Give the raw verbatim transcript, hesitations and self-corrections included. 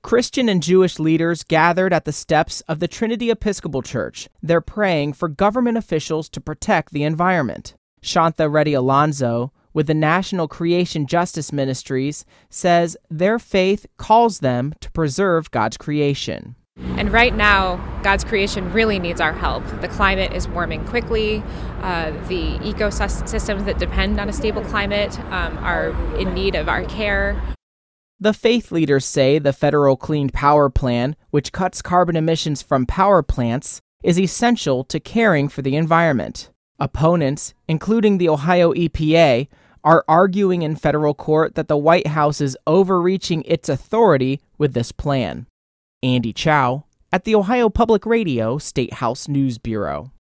Christian and Jewish leaders gathered at the steps of the Trinity Episcopal Church. They're praying for government officials to protect the environment. Shantha Reddy Alonso, with the National Creation Justice Ministries, says their faith calls them to preserve God's creation. And right now, God's creation really needs our help. The climate is warming quickly. Uh, the ecosystems that depend on a stable climate um, are in need of our care. The faith leaders say the federal Clean Power Plan, which cuts carbon emissions from power plants, is essential to caring for the environment. Opponents, including the Ohio E P A, are arguing in federal court that the White House is overreaching its authority with this plan. Andy Chow at the Ohio Public Radio State House News Bureau.